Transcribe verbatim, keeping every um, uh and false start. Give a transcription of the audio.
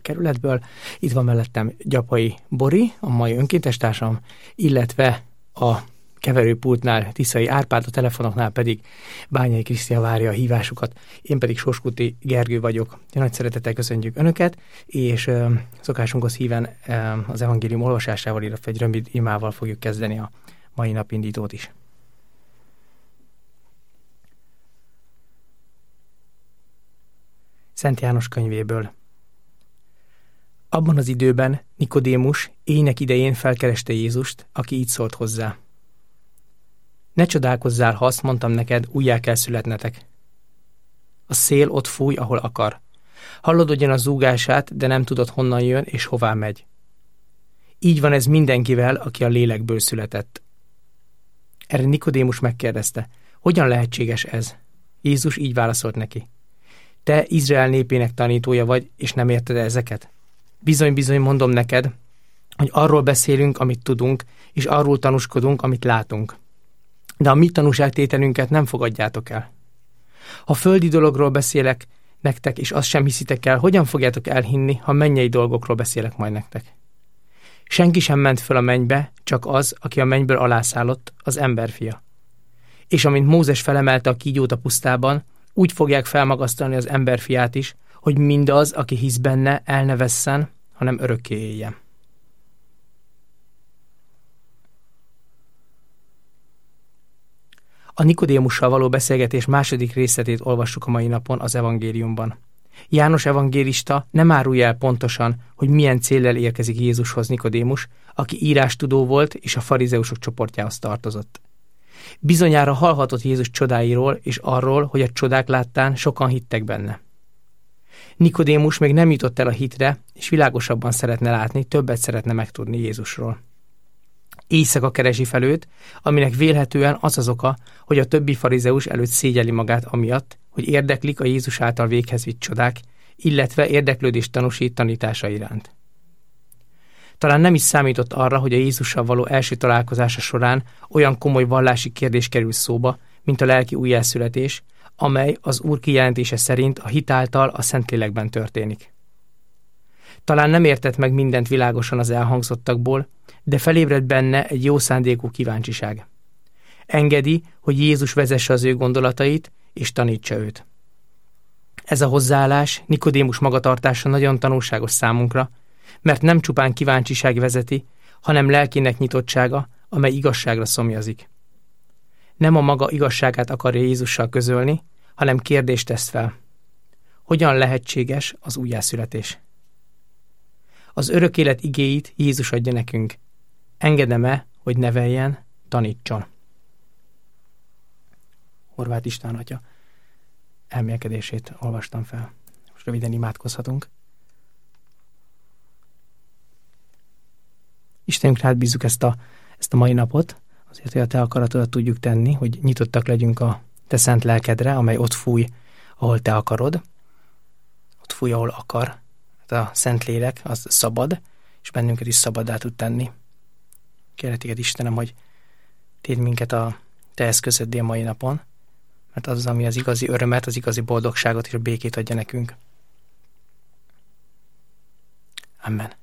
kerületből. Itt van mellettem Gyapai Bori, a mai önkéntes társam, illetve a keverőpultnál Tiszai Árpád, a telefonoknál pedig Bányai Krisztia várja a hívásukat. Én pedig Sóskuti Gergő vagyok. Nagy szeretettel köszönjük Önöket, és ö, szokásunkhoz híven ö, az evangélium olvasásával, illetve egy rövid imával fogjuk kezdeni a mai napindítót is. Szent János könyvéből. Abban az időben Nikodémus éjnek idején felkereste Jézust, aki így szólt hozzá. Ne csodálkozzál, ha azt mondtam neked, újjá kell születnetek. A szél ott fúj, ahol akar. Hallod ugyan a zúgását, de nem tudod, honnan jön és hová megy. Így van ez mindenkivel, aki a lélekből született. Erre Nikodémus megkérdezte, hogyan lehetséges ez? Jézus így válaszolt neki. Te Izrael népének tanítója vagy, és nem érted ezeket? Bizony-bizony mondom neked, hogy arról beszélünk, amit tudunk, és arról tanúskodunk, amit látunk. De a mi tanúságtételünket nem fogadjátok el. Ha földi dologról beszélek nektek, és azt sem hiszitek el, hogyan fogjátok elhinni, ha mennyei dolgokról beszélek majd nektek? Senki sem ment föl a mennybe, csak az, aki a mennyből alászállott, az emberfia. És amint Mózes felemelte a kígyót a pusztában, úgy fogják felmagasztalni az emberfiát is, hogy mindaz, aki hisz benne, el ne vesszen, hanem örökké éljen. A Nikodémussal való beszélgetés második részletét olvassuk a mai napon az evangéliumban. János evangélista nem árulja el pontosan, hogy milyen céllal érkezik Jézushoz Nikodémus, aki írástudó volt és a farizeusok csoportjához tartozott. Bizonyára hallhatott Jézus csodáiról és arról, hogy a csodák láttán sokan hittek benne. Nikodémus még nem jutott el a hitre, és világosabban szeretne látni, többet szeretne megtudni Jézusról. Éjszaka keresi fel őt, aminek vélhetően az az oka, hogy a többi farizeus előtt szégyeli magát amiatt, hogy érdeklik a Jézus által véghez vitt csodák, illetve érdeklődést tanúsít tanítása iránt. Talán nem is számított arra, hogy a Jézussal való első találkozása során olyan komoly vallási kérdés kerül szóba, mint a lelki újjászületés, amely az Úr kijelentése szerint a hit által a Szentlélekben történik. Talán nem értett meg mindent világosan az elhangzottakból, de felébredt benne egy jó szándékú kíváncsiság. Engedi, hogy Jézus vezesse az ő gondolatait, és tanítsa őt. Ez a hozzáállás, Nikodémus magatartása nagyon tanulságos számunkra, mert nem csupán kíváncsiság vezeti, hanem lelkének nyitottsága, amely igazságra szomjazik. Nem a maga igazságát akarja Jézussal közölni, hanem kérdést tesz fel. Hogyan lehetséges az újjászületés? Az örök élet igéit Jézus adja nekünk. Engedem-e, hogy neveljen, tanítson? Horváth István atya elmélkedését olvastam fel. Most röviden imádkozhatunk. Istenünkre hát bízzuk ezt a, ezt a mai napot, azért, hogy a te akaratodat tudjuk tenni, hogy nyitottak legyünk a te szent lelkedre, amely ott fúj, ahol te akarod, ott fúj, ahol akar. A szent lélek, az szabad, és bennünket is szabaddá tud tenni. Kérlek téged, Istenem, hogy tédd minket a te eszközöddé a mai napon, mert az az, ami az igazi örömet, az igazi boldogságot és a békét adja nekünk. Amen.